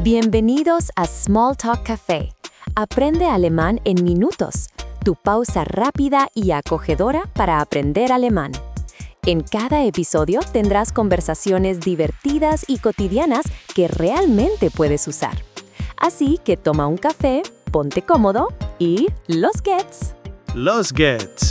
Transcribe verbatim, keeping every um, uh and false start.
Bienvenidos a Small Talk Café. Aprende alemán en minutos. Tu pausa rápida y acogedora para aprender alemán. En cada episodio tendrás conversaciones divertidas y cotidianas que realmente puedes usar. Así que toma un café, ponte cómodo y los geht's. Los geht's.